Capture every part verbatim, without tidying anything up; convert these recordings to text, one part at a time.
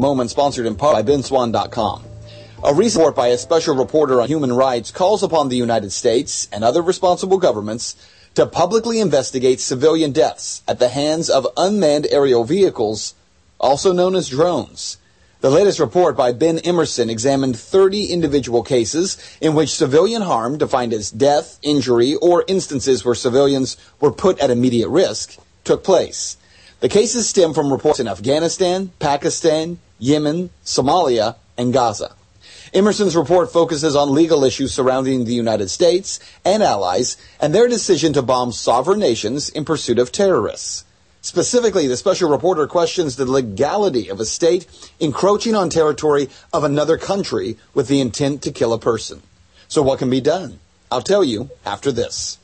Moment, sponsored in part by Ben Swann dot com. A recent report by a special reporter on human rights calls upon the United States and other responsible governments to publicly investigate civilian deaths at the hands of unmanned aerial vehicles, also known as drones. The latest report by Ben Emerson examined thirty individual cases in which civilian harm, defined as death, injury, or instances where civilians were put at immediate risk, took place. The cases stem from reports in Afghanistan, Pakistan, Yemen, Somalia, and Gaza. Emerson's report focuses on legal issues surrounding the United States and allies and their decision to bomb sovereign nations in pursuit of terrorists. Specifically, the special reporter questions the legality of a state encroaching on territory of another country with the intent to kill a person. So what can be done? I'll tell you after this.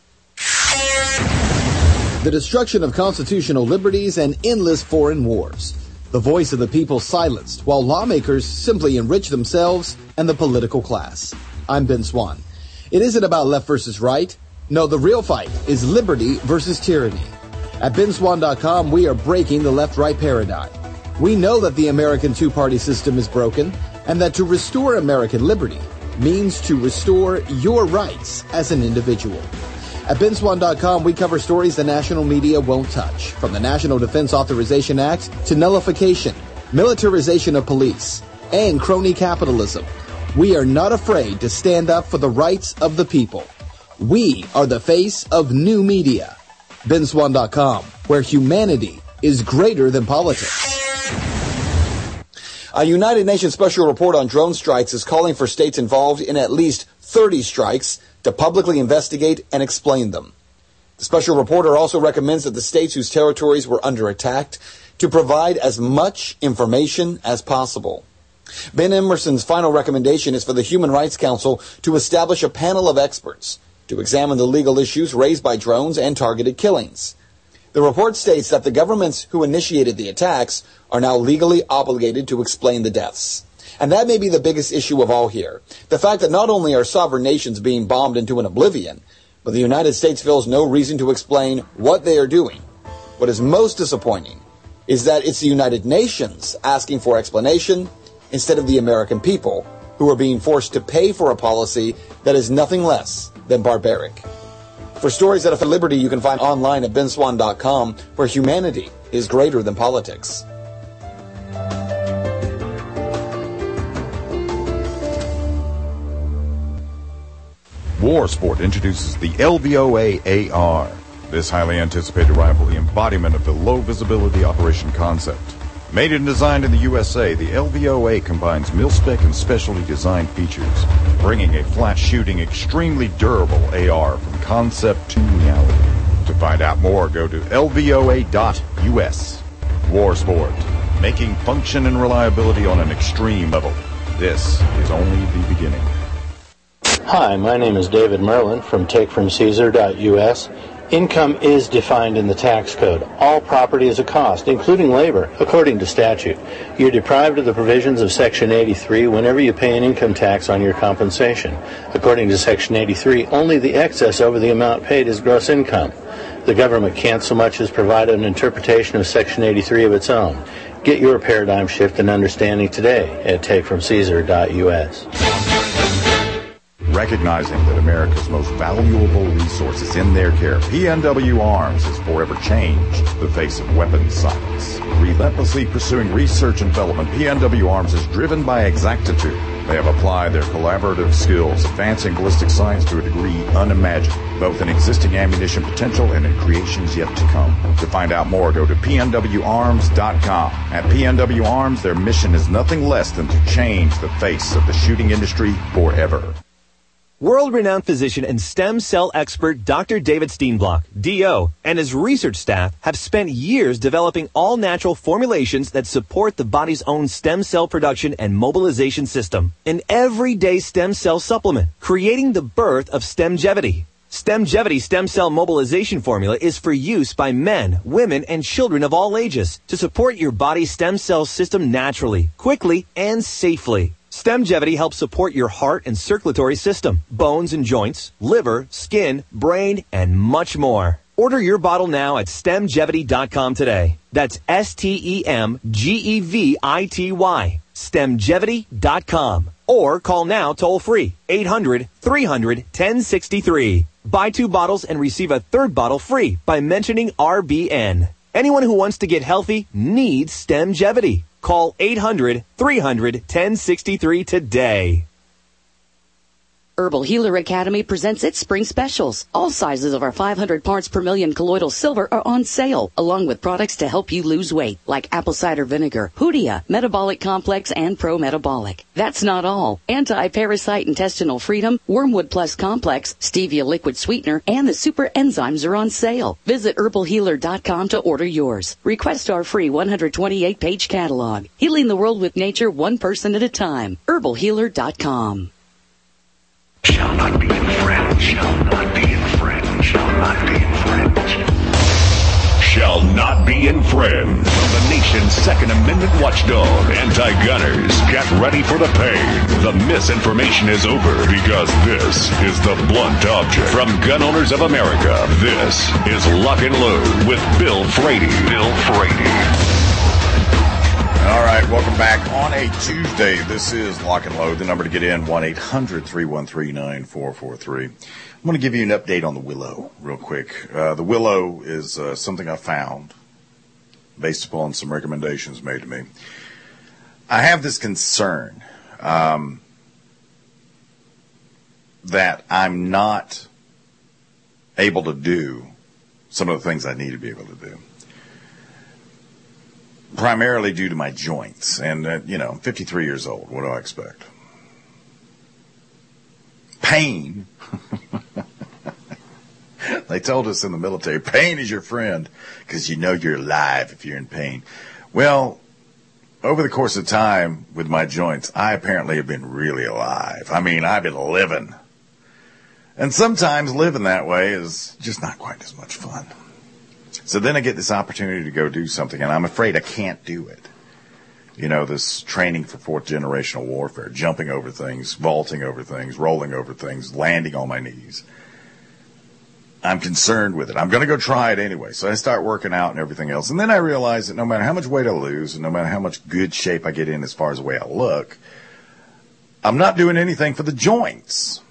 The destruction of constitutional liberties and endless foreign wars. The voice of the people silenced, while lawmakers simply enrich themselves and the political class. I'm Ben Swann. It isn't about left versus right. No, the real fight is liberty versus tyranny. At Ben Swann dot com, we are breaking the left-right paradigm. We know that the American two-party system is broken, and that to restore American liberty means to restore your rights as an individual. At Ben Swann dot com, we cover stories the national media won't touch, from the National Defense Authorization Act to nullification, militarization of police, and crony capitalism. We are not afraid to stand up for the rights of the people. We are the face of new media. Ben Swann dot com, where humanity is greater than politics. A United Nations special report on drone strikes is calling for states involved in at least thirty strikes to publicly investigate and explain them. The special reporter also recommends that the states whose territories were under attack to provide as much information as possible. Ben Emerson's final recommendation is for the Human Rights Council to establish a panel of experts to examine the legal issues raised by drones and targeted killings. The report states that the governments who initiated the attacks are now legally obligated to explain the deaths. And that may be the biggest issue of all here. The fact that not only are sovereign nations being bombed into an oblivion, but the United States feels no reason to explain what they are doing. What is most disappointing is that it's the United Nations asking for explanation instead of the American people, who are being forced to pay for a policy that is nothing less than barbaric. For stories that affect liberty, you can find online at Ben Swann dot com, where humanity is greater than politics. Warsport introduces the L V O A A R. This highly anticipated rifle, the embodiment of the low-visibility operation concept. Made and designed in the U S A, the L V O A combines mil-spec and specialty design features, bringing a flat-shooting, extremely durable A R from concept to reality. To find out more, go to L V O A dot U S. Warsport, making function and reliability on an extreme level. This is only the beginning. Hi, my name is David Merlin from Take From Caesar dot U S. Income is defined in the tax code. All property is a cost, including labor, according to statute. You're deprived of the provisions of Section eighty-three whenever you pay an income tax on your compensation. According to Section eighty-three, only the excess over the amount paid is gross income. The government can't so much as provide an interpretation of Section eighty-three of its own. Get your paradigm shift and understanding today at Take From Caesar dot U S. Recognizing that America's most valuable resource is in their care, P N W Arms has forever changed the face of weapons science. Relentlessly pursuing research and development, P N W Arms is driven by exactitude. They have applied their collaborative skills, advancing ballistic science to a degree unimagined, both in existing ammunition potential and in creations yet to come. To find out more, go to P N W arms dot com. At P N W Arms, their mission is nothing less than to change the face of the shooting industry forever. World-renowned physician and stem cell expert Doctor David Steenblock, D O, and his research staff have spent years developing all-natural formulations that support the body's own stem cell production and mobilization system. An everyday stem cell supplement, creating the birth of Stemgevity. Stemgevity stem cell mobilization formula is for use by men, women, and children of all ages to support your body's stem cell system naturally, quickly, and safely. Stemgevity helps support your heart and circulatory system, bones and joints, liver, skin, brain, and much more. Order your bottle now at stemgevity dot com today. That's S T E M G E V I T Y. stemgevity dot com. Or call now toll free, eight hundred, three hundred, ten sixty-three. Buy two bottles and receive a third bottle free by mentioning R B N. Anyone who wants to get healthy needs Stemgevity. Call eight hundred, three hundred, ten sixty-three today. Herbal Healer Academy presents its spring specials. All sizes of our five hundred parts per million colloidal silver are on sale, along with products to help you lose weight, like apple cider vinegar, Hoodia, Metabolic Complex, and Pro Metabolic. That's not all. Anti-Parasite Intestinal Freedom, Wormwood Plus Complex, Stevia Liquid Sweetener, and the Super Enzymes are on sale. Visit herbal healer dot com to order yours. Request our free one hundred twenty-eight page catalog. Healing the world with nature one person at a time. herbal healer dot com. Shall not be infringed, shall not be infringed, shall not be infringed. Shall not be infringed. From the nation's Second Amendment watchdog, Anti-Gunners, get ready for the pain. The misinformation is over because this is the blunt object. From Gun Owners of America, this is Lock and Load with Bill Frady. Bill Frady. All right, welcome back on a Tuesday. This is Lock and Load. The number to get in, one eight hundred, three one three, nine four four three. I'm going to give you an update on the Willow real quick. Uh, the Willow is uh, something I found based upon some recommendations made to me. I have this concern um, that I'm not able to do some of the things I need to be able to do. Primarily due to my joints. And, uh, you know, I'm fifty-three years old. What do I expect? Pain. They told us in the military, pain is your friend because you know you're alive if you're in pain. Well, over the course of time with my joints, I apparently have been really alive. I mean, I've been living. And sometimes living that way is just not quite as much fun. So then I get this opportunity to go do something, and I'm afraid I can't do it. You know, this training for fourth generational warfare, jumping over things, vaulting over things, rolling over things, landing on my knees. I'm concerned with it. I'm going to go try it anyway. So I start working out and everything else. And then I realize that no matter how much weight I lose and no matter how much good shape I get in as far as the way I look, I'm not doing anything for the joints.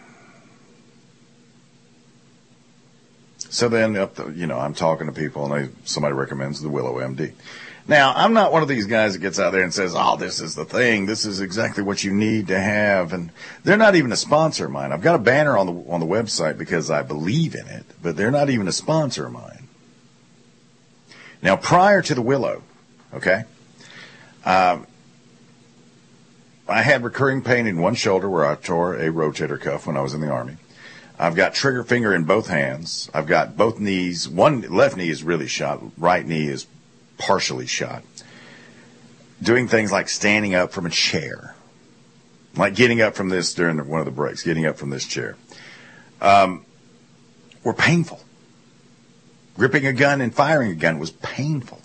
So then, up the, you know, I'm talking to people, and they, somebody recommends the Willow M D. Now, I'm not one of these guys that gets out there and says, oh, this is the thing. This is exactly what you need to have. And they're not even a sponsor of mine. I've got a banner on the on the website because I believe in it, but they're not even a sponsor of mine. Now, prior to the Willow, okay, um, I had recurring pain in one shoulder where I tore a rotator cuff when I was in the Army. I've got trigger finger in both hands. I've got both knees. One left knee is really shot. Right knee is partially shot. Doing things like standing up from a chair. Like getting up from this during one of the breaks. Getting up from this chair. Um, were painful. Gripping a gun and firing a gun was painful.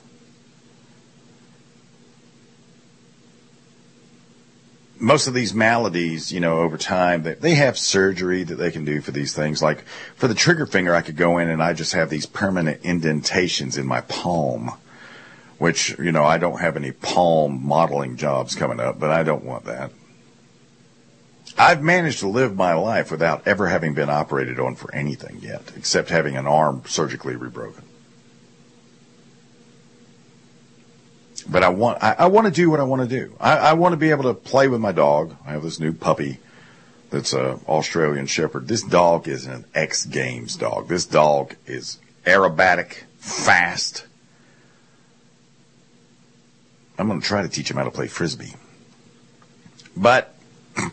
Most of these maladies, you know, over time, they, they have surgery that they can do for these things. Like for the trigger finger, I could go in and I just have these permanent indentations in my palm, which, you know, I don't have any palm modeling jobs coming up, but I don't want that. I've managed to live my life without ever having been operated on for anything yet, except having an arm surgically rebroken. But I want I, I want to do what I want to do. I, I want to be able to play with my dog. I have this new puppy that's an Australian Shepherd. This dog is an X Games dog. This dog is aerobatic, fast. I'm going to try to teach him how to play Frisbee. But I'm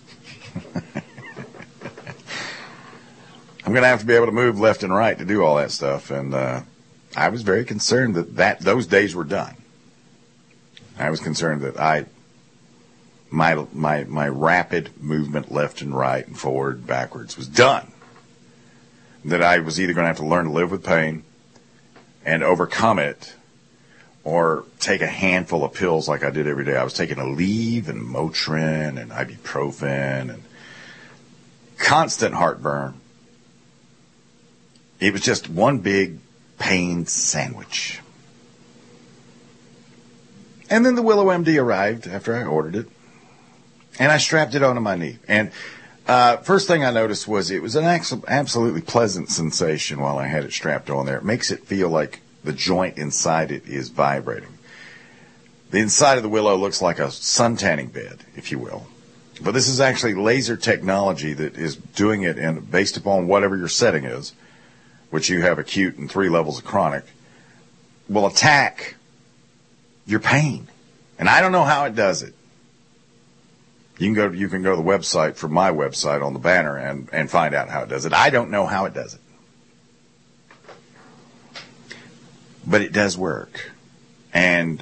going to have to be able to move left and right to do all that stuff. And uh, I was very concerned that, that those days were done. I was concerned that I, my, my, my rapid movement left and right and forward and backwards was done. That I was either going to have to learn to live with pain and overcome it or take a handful of pills like I did every day. I was taking Aleve and Motrin and ibuprofen and constant heartburn. it was just one big pain sandwich. And then the Willow M D arrived after I ordered it, and I strapped it onto my knee. And uh, first thing I noticed was it was an absolutely pleasant sensation while I had it strapped on there. It makes it feel like the joint inside it is vibrating. The inside of the Willow looks like a suntanning bed, if you will. But this is actually laser technology that is doing it, and based upon whatever your setting is, which you have acute and three levels of chronic, will attack your pain. And I don't know how it does it. You can go you can go to the website from my website on the banner and, and find out how it does it. I don't know how it does it. But it does work. And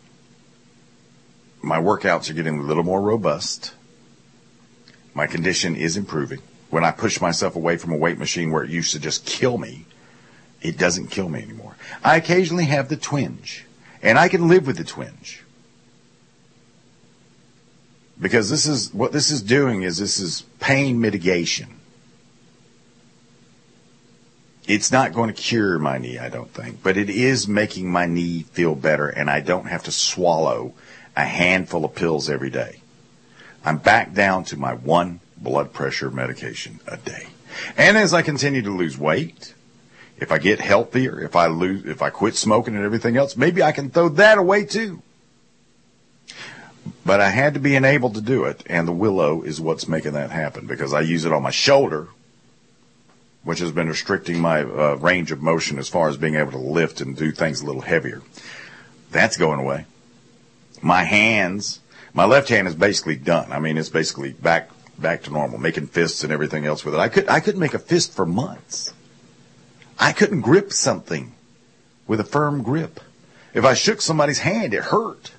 my workouts are getting a little more robust. My condition is improving. When I push myself away from a weight machine where it used to just kill me, it doesn't kill me anymore. I occasionally have the twinge, and I can live with the twinge. Because this is what this is doing is this is pain mitigation. It's not going to cure my knee, I don't think, but it is making my knee feel better, and I don't have to swallow a handful of pills every day. I'm back down to my one blood pressure medication a day. And as I continue to lose weight, if I get healthier, if I lose, if I quit smoking and everything else, maybe I can throw that away too. But I had to be enabled to do it, and the Willow is what's making that happen, because I use it on my shoulder, which has been restricting my uh, range of motion as far as being able to lift and do things a little heavier. That's going away. My hands, my left hand is basically done. I mean, it's basically back back to normal, making fists and everything else with it. I could I couldn't make a fist for months. I couldn't grip something with a firm grip. If I shook somebody's hand, it hurt.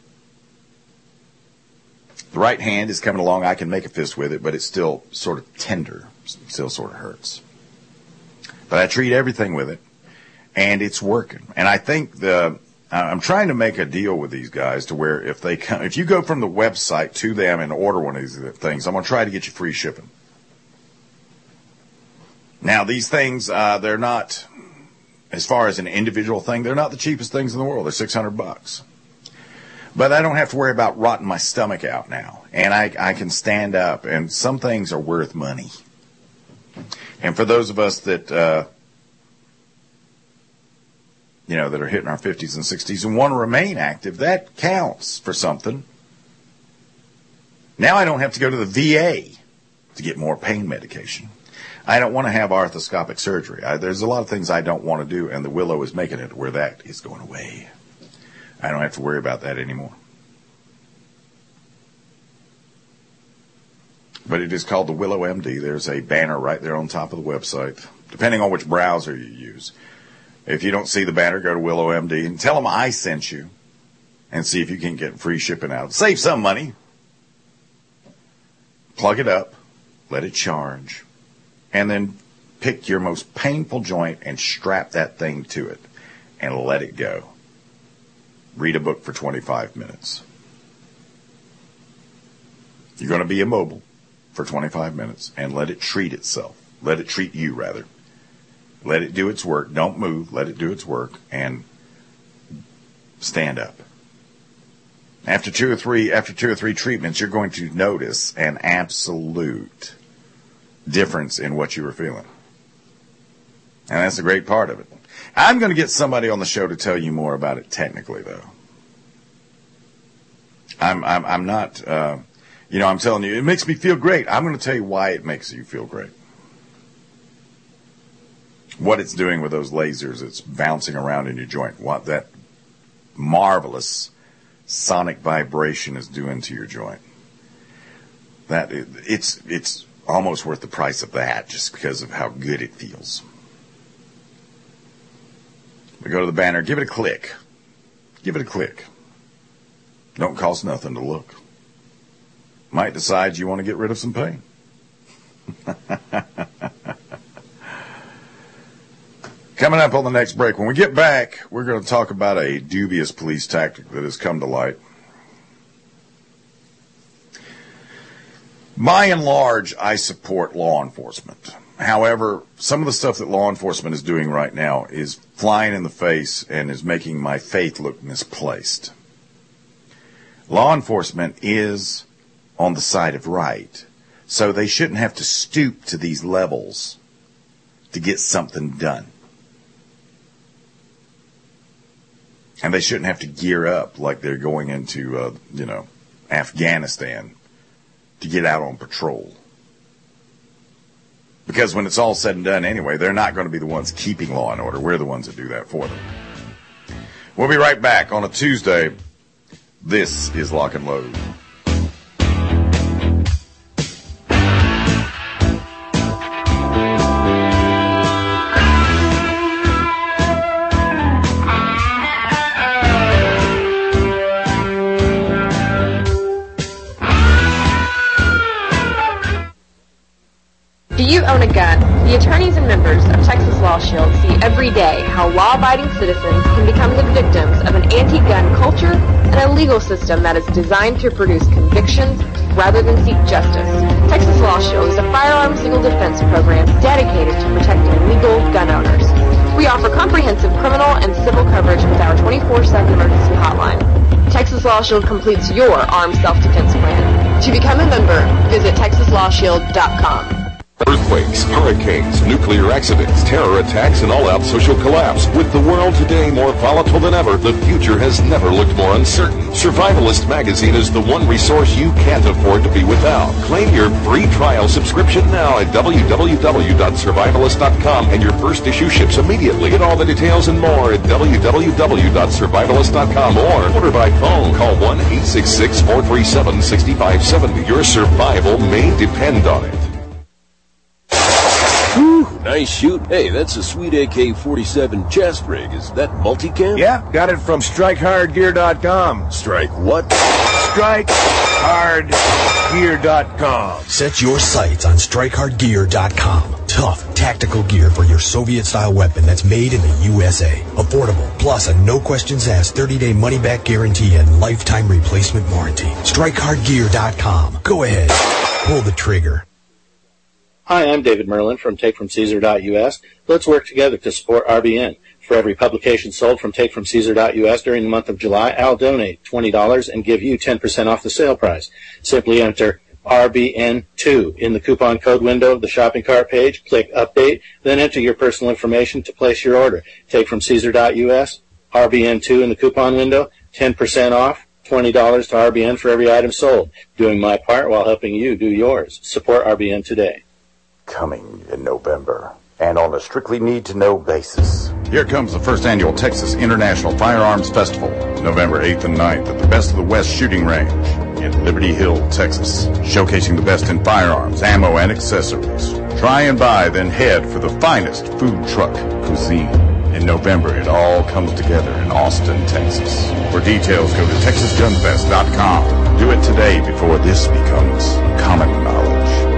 The right hand is coming along. I can make a fist with it, but it's still sort of tender. Still sort of hurts. But I treat everything with it, and it's working. And I think the I'm trying to make a deal with these guys to where if they come, if you go from the website to them and order one of these things, I'm going to try to get you free shipping. Now, these things, uh, they're not, as far as an individual thing, they're not the cheapest things in the world. They're six hundred bucks. But I don't have to worry about rotting my stomach out now. And I, I can stand up, and some things are worth money. And for those of us that, uh, you know, that are hitting our fifties and sixties and want to remain active, that counts for something. Now I don't have to go to the V A to get more pain medication. I don't want to have arthroscopic surgery. I, there's a lot of things I don't want to do, and the Willow is making it where that is going away. I don't have to worry about that anymore. But it is called the Willow M D. There's a banner right there on top of the website, depending on which browser you use. If you don't see the banner, go to Willow M D and tell them I sent you and see if you can get free shipping out. Save some money. Plug it up, let it charge, and then pick your most painful joint and strap that thing to it and let it go. Read a book for twenty-five minutes. You're going to be immobile for twenty-five minutes and let it treat itself. Let it treat you, rather. Let it do its work. Don't move. Let it do its work and stand up. After two or three, after two or three treatments, you're going to notice an absolute difference in what you were feeling. And that's a great part of it. I'm going to get somebody on the show to tell you more about it technically, though. I'm, I'm, I'm not, uh, you know, I'm telling you, it makes me feel great. I'm going to tell you why it makes you feel great. What it's doing with those lasers, it's bouncing around in your joint. What that marvelous sonic vibration is doing to your joint. That it's it's almost worth the price of that just because of how good it feels. We go to the banner, give it a click. Give it a click. Don't cost nothing to look. Might decide you want to get rid of some pain. Coming up on the next break, when we get back, we're going to talk about a dubious police tactic that has come to light. By and large, I support law enforcement. However, some of the stuff that law enforcement is doing right now is flying in the face and is making my faith look misplaced. Law enforcement is on the side of right, so they shouldn't have to stoop to these levels to get something done. And they shouldn't have to gear up like they're going into, uh, you know, Afghanistan to get out on patrol. Because when it's all said and done anyway, they're not going to be the ones keeping law and order. We're the ones that do that for them. We'll be right back on a Tuesday. This is Lock and Load. Do you own a gun? The attorneys and members of Texas Law Shield see every day how law-abiding citizens can become the victims of an anti-gun culture and a legal system that is designed to produce convictions rather than seek justice. Texas Law Shield is a firearms legal defense program dedicated to protecting legal gun owners. We offer comprehensive criminal and civil coverage with our twenty-four seven emergency hotline. Texas Law Shield completes your armed self-defense plan. To become a member, visit texas law shield dot com. Earthquakes, hurricanes, nuclear accidents, terror attacks, and all-out social collapse. With the world today more volatile than ever, the future has never looked more uncertain. Survivalist Magazine is the one resource you can't afford to be without. Claim your free trial subscription now at w w w dot survivalist dot com, and your first issue ships immediately. Get all the details and more at w w w dot survivalist dot com or order by phone. Call one eight six six, four three seven, six five seven zero. Your survival may depend on it. Whew, nice shoot. Hey, that's a sweet A K forty-seven chest rig. Is that multicam? Yeah, got it from strike hard gear dot com. Strike what? strike hard gear dot com. Set your sights on strike hard gear dot com. Tough, tactical gear for your Soviet-style weapon that's made in the U S A. Affordable, plus a no-questions-asked thirty-day money-back guarantee and lifetime replacement warranty. strike hard gear dot com. Go ahead. Pull the trigger. Hi, I'm David Merlin from take from caesar dot u s. Let's work together to support R B N. For every publication sold from take from caesar dot u s during the month of July, I'll donate twenty dollars and give you ten percent off the sale price. Simply enter R B N two in the coupon code window of the shopping cart page, click Update, then enter your personal information to place your order. take from caesar dot u s, R B N two in the coupon window, ten percent off, twenty dollars to R B N for every item sold. Doing my part while helping you do yours. Support R B N today. Coming in November, and on a strictly need-to-know basis. Here comes the first annual Texas International Firearms Festival, November eighth and ninth at the Best of the West Shooting Range in Liberty Hill, Texas, showcasing the best in firearms, ammo, and accessories. Try and buy, then head for the finest food truck cuisine. In November, it all comes together in Austin, Texas. For details, go to texas gun fest dot com. Do it today before this becomes common knowledge.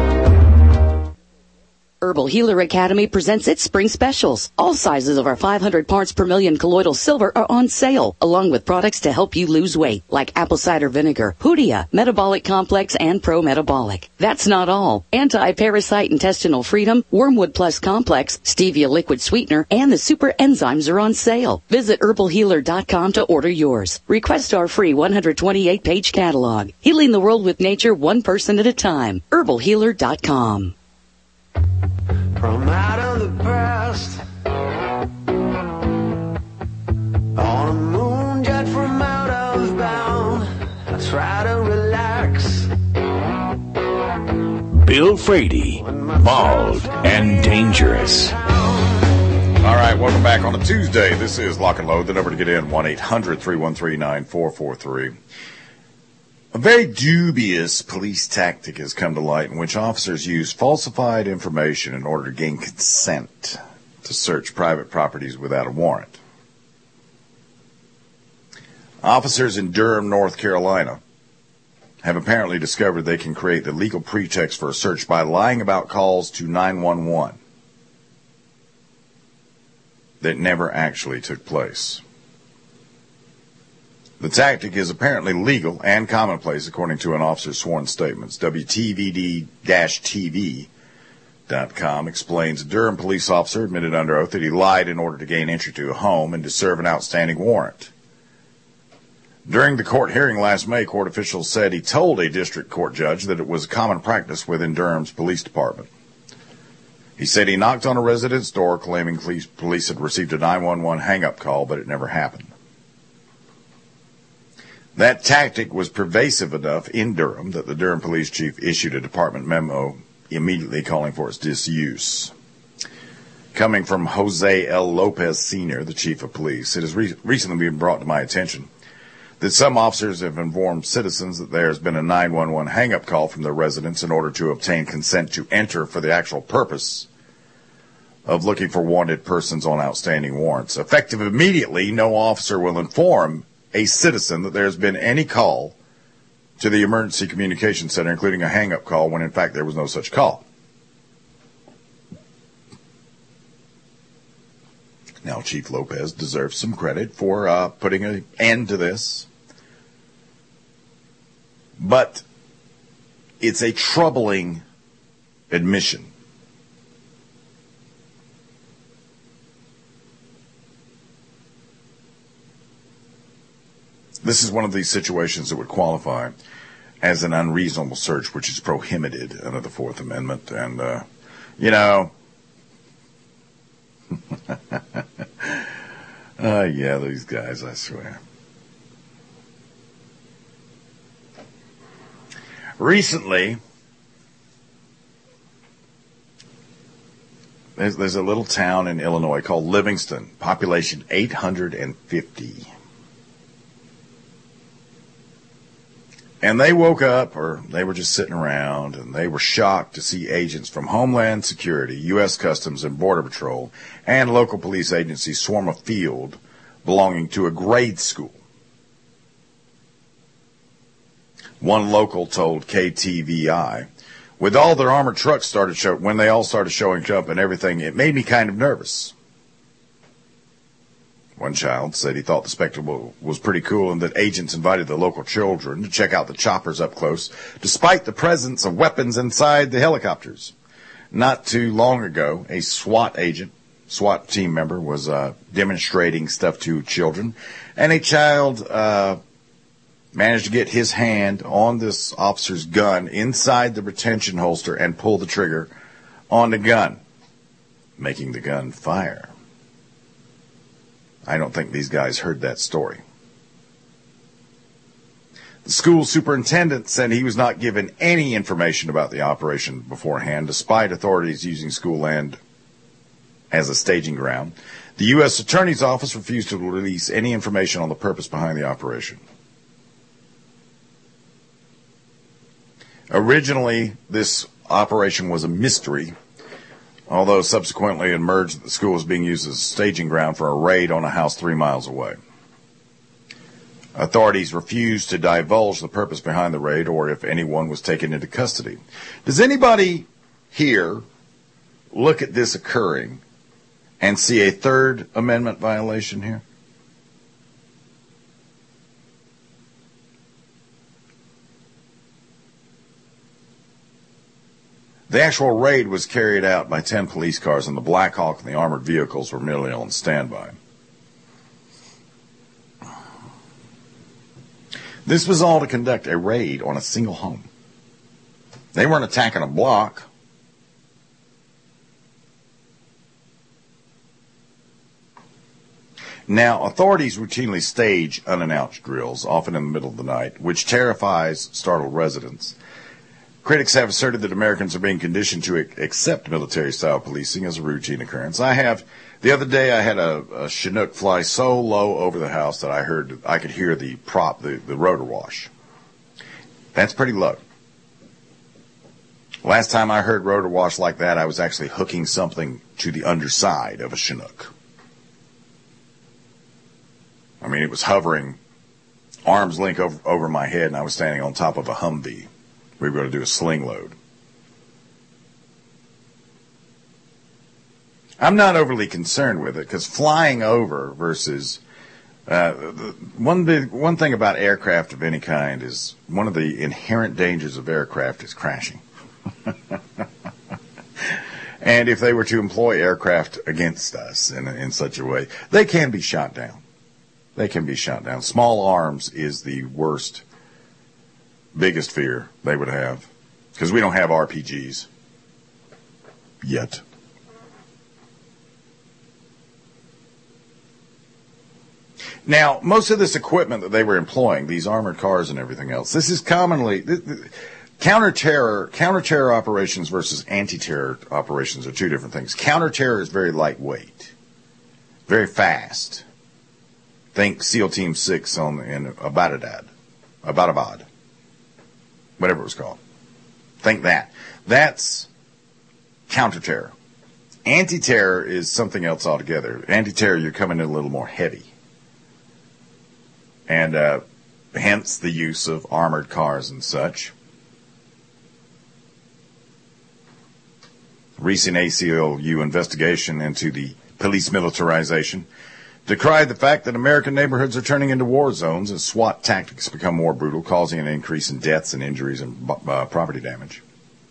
Herbal Healer Academy presents its spring specials. All sizes of our five hundred parts per million colloidal silver are on sale, along with products to help you lose weight, like apple cider vinegar, Hoodia, Metabolic Complex, and Pro Metabolic. That's not all. Anti-parasite intestinal freedom, Wormwood Plus Complex, Stevia liquid sweetener, and the super enzymes are on sale. Visit herbal healer dot com to order yours. Request our free one hundred twenty-eight page catalog. Healing the world with nature one person at a time. herbal healer dot com. From out of the past, on a moon jet from out of bound, I try to relax. Bill Frady, Bald and Dangerous. All right, welcome back on a Tuesday. This is Lock and Load. The number to get in, one eight hundred, three one three, nine four four three. A very dubious police tactic has come to light in which officers use falsified information in order to gain consent to search private properties without a warrant. Officers in Durham, North Carolina, have apparently discovered they can create the legal pretext for a search by lying about calls to nine one one that never actually took place. The tactic is apparently legal and commonplace, according to an officer's sworn statements. W T V D T V dot com explains a Durham police officer admitted under oath that he lied in order to gain entry to a home and to serve an outstanding warrant. During the court hearing last May, court officials said he told a district court judge that it was common practice within Durham's police department. He said he knocked on a resident's door claiming police had received a nine one one hang-up call, but it never happened. That tactic was pervasive enough in Durham that the Durham police chief issued a department memo immediately calling for its disuse. Coming from Jose L. Lopez Senior, the chief of police, it has re- recently been brought to my attention that some officers have informed citizens that there has been a nine one one hang-up call from their residents in order to obtain consent to enter for the actual purpose of looking for wanted persons on outstanding warrants. Effective immediately, no officer will inform a citizen that there has been any call to the emergency communication center, including a hang-up call, when in fact there was no such call. Now, Chief Lopez deserves some credit for uh, putting an end to this. But it's a troubling admission. This is one of these situations that would qualify as an unreasonable search, which is prohibited under the Fourth Amendment. And, uh, you know, uh, yeah, these guys, I swear. Recently, there's, there's a little town in Illinois called Livingston, population eight hundred fifty. And they woke up, or they were just sitting around, and they were shocked to see agents from Homeland Security, U S Customs and Border Patrol, and local police agencies swarm a field belonging to a grade school. One local told K T V I, with all their armored trucks started show, when they all started showing up and everything, it made me kind of nervous. One child said he thought the spectacle was pretty cool and that agents invited the local children to check out the choppers up close, despite the presence of weapons inside the helicopters. Not too long ago, a SWAT agent, SWAT team member, was uh, demonstrating stuff to children, and a child uh, managed to get his hand on this officer's gun inside the retention holster and pull the trigger on the gun, making the gun fire. I don't think these guys heard that story. The school superintendent said he was not given any information about the operation beforehand, despite authorities using school land as a staging ground. The U S Attorney's Office refused to release any information on the purpose behind the operation. Originally, this operation was a mystery, although subsequently it emerged that the school was being used as a staging ground for a raid on a house three miles away. Authorities refused to divulge the purpose behind the raid or if anyone was taken into custody. Does anybody here look at this occurring and see a Third Amendment violation here? The actual raid was carried out by ten police cars, and the Black Hawk and the armored vehicles were merely on standby. This was all to conduct a raid on a single home. They weren't attacking a block. Now, authorities routinely stage unannounced drills, often in the middle of the night, which terrifies startled residents. Critics have asserted that Americans are being conditioned to accept military-style policing as a routine occurrence. I have, the other day I had a, a Chinook fly so low over the house that I heard, I could hear the prop, the, the rotor wash. That's pretty low. Last time I heard rotor wash like that, I was actually hooking something to the underside of a Chinook. I mean, it was hovering arm's length over, over my head, and I was standing on top of a Humvee. We were going to do a sling load. I'm not overly concerned with it because flying over versus uh, the, one big one thing about aircraft of any kind is one of the inherent dangers of aircraft is crashing. And if they were to employ aircraft against us in, in such a way, they can be shot down. They can be shot down. Small arms is the worst, biggest fear they would have, because we don't have R P Gs yet. Now, most of this equipment that they were employing, these armored cars and everything else, this is commonly th- th- counter-terror. Counter-terror operations versus anti-terror operations are two different things. Counter-terror is very lightweight, very fast. Think SEAL Team Six on in Abbottabad, Abbottabad, whatever it was called. Think that. That's counter-terror. Anti-terror is something else altogether. Anti-terror, you're coming in a little more heavy. And uh, hence the use of armored cars and such. Recent A C L U investigation into the police militarization decried the fact that American neighborhoods are turning into war zones as SWAT tactics become more brutal, causing an increase in deaths and injuries and uh, property damage.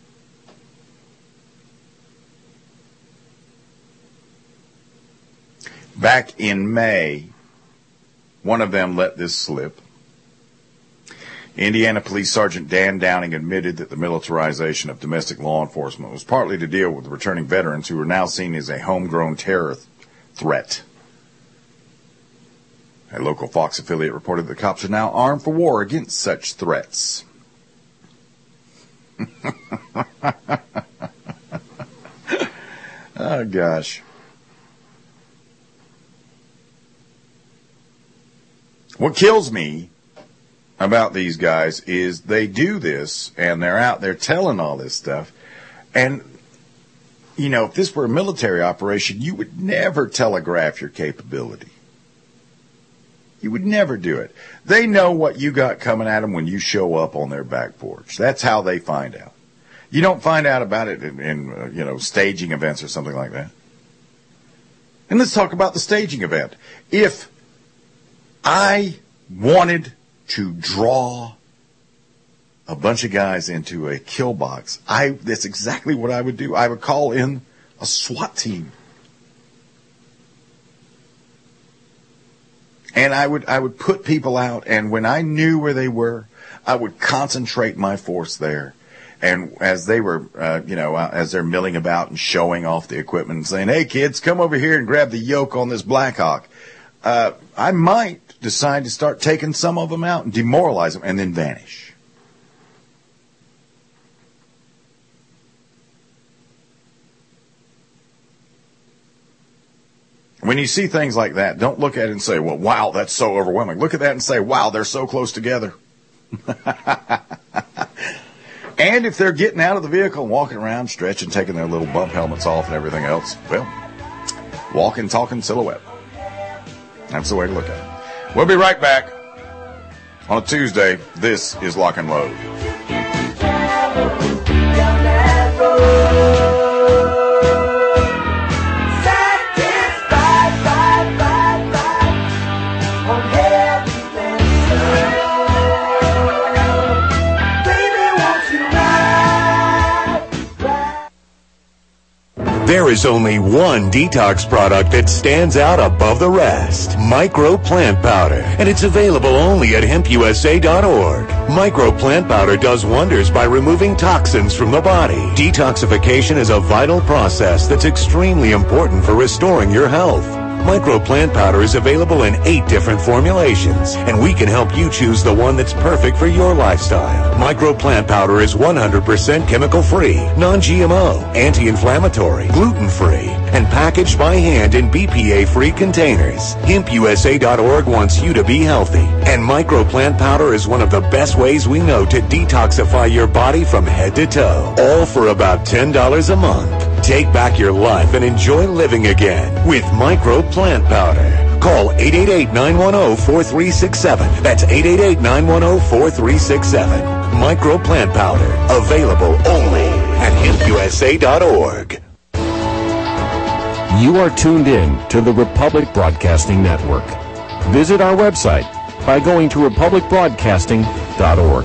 Back in May, one of them let this slip. Indiana Police Sergeant Dan Downing admitted that the militarization of domestic law enforcement was partly to deal with returning veterans who are now seen as a homegrown terror th- threat. A local Fox affiliate reported that the cops are now armed for war against such threats. Oh, gosh. What kills me about these guys is they do this, and they're out there telling all this stuff. And, you know, if this were a military operation, you would never telegraph your capability. You would never do it. They know what you got coming at them when you show up on their back porch. That's how they find out. You don't find out about it in, in uh, you know, staging events or something like that. And let's talk about the staging event. If I wanted to draw a bunch of guys into a kill box, I that's exactly what I would do. I would call in a SWAT team. And I would I would put people out, and when I knew where they were, I would concentrate my force there. And as they were, uh, you know, uh, as they're milling about and showing off the equipment and saying, "Hey kids, come over here and grab the yoke on this Blackhawk," uh, I might decide to start taking some of them out and demoralize them and then vanish. When you see things like that, don't look at it and say, well, wow, that's so overwhelming. Look at that and say, wow, they're so close together. And if they're getting out of the vehicle and walking around, stretching, taking their little bump helmets off and everything else, well, walking, talking silhouette. That's the way to look at it. We'll be right back on a Tuesday. This is Lock and Load. There is only one detox product that stands out above the rest. Micro Plant Powder. And it's available only at hemp U S A dot org. Micro Plant Powder does wonders by removing toxins from the body. Detoxification is a vital process that's extremely important for restoring your health. Micro Plant Powder is available in eight different formulations, and we can help you choose the one that's perfect for your lifestyle. Micro Plant Powder is one hundred percent chemical-free, non-G M O, anti-inflammatory, gluten-free, and packaged by hand in B P A-free containers. hemp U S A dot org wants you to be healthy, and Micro Plant Powder is one of the best ways we know to detoxify your body from head to toe, all for about ten dollars a month. Take back your life and enjoy living again with Micro Plant Powder. Call eight eight eight, nine one zero, four three six seven. That's eight eight eight, nine one zero, four three six seven. Micro Plant Powder. Available only at hemp U S A dot org. You are tuned in to the Republic Broadcasting Network. Visit our website by going to republic broadcasting dot org.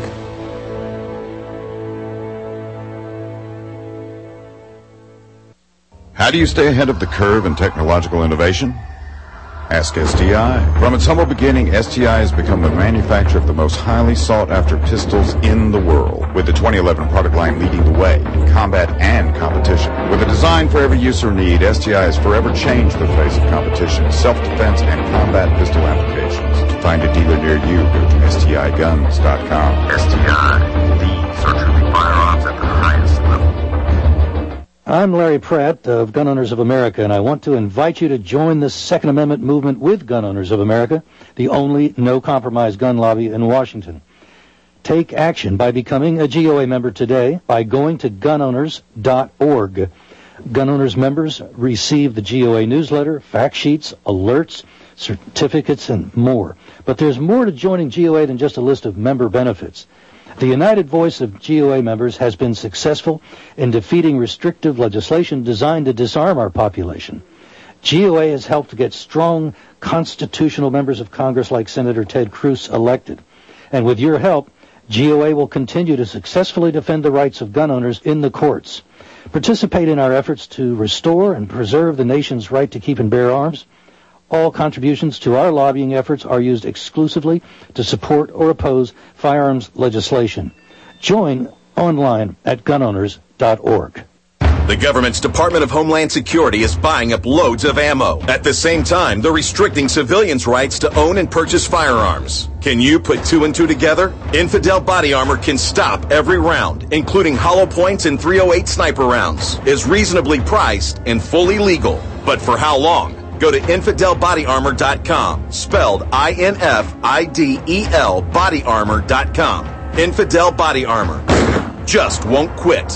How do you stay ahead of the curve in technological innovation? Ask S T I. From its humble beginning, S T I has become the manufacturer of the most highly sought-after pistols in the world, with the twenty eleven product line leading the way in combat and competition. With a design for every use or need, S T I has forever changed the face of competition, self-defense, and combat pistol applications. To find a dealer near you, go to S T I guns dot com. S T I, the surgery firearms at the highest level. I'm Larry Pratt of Gun Owners of America, and I want to invite you to join the Second Amendment movement with Gun Owners of America, the only no-compromise gun lobby in Washington. Take action by becoming a G O A member today by going to gun owners dot org. Gun Owners members receive the G O A newsletter, fact sheets, alerts, certificates, and more. But there's more to joining G O A than just a list of member benefits. The united voice of G O A members has been successful in defeating restrictive legislation designed to disarm our population. G O A has helped get strong constitutional members of Congress like Senator Ted Cruz elected. And with your help, G O A will continue to successfully defend the rights of gun owners in the courts. Participate in our efforts to restore and preserve the nation's right to keep and bear arms. All contributions to our lobbying efforts are used exclusively to support or oppose firearms legislation. Join online at gun owners dot org. The government's Department of Homeland Security is buying up loads of ammo. At the same time, they're restricting civilians' rights to own and purchase firearms. Can you put two and two together? Infidel Body Armor can stop every round, including hollow points and three oh eight sniper rounds, is reasonably priced and fully legal. But for how long? Go to infidel body armor dot com, spelled I N F I D E L body armor dot com. Infidel Body Armor. Just won't quit.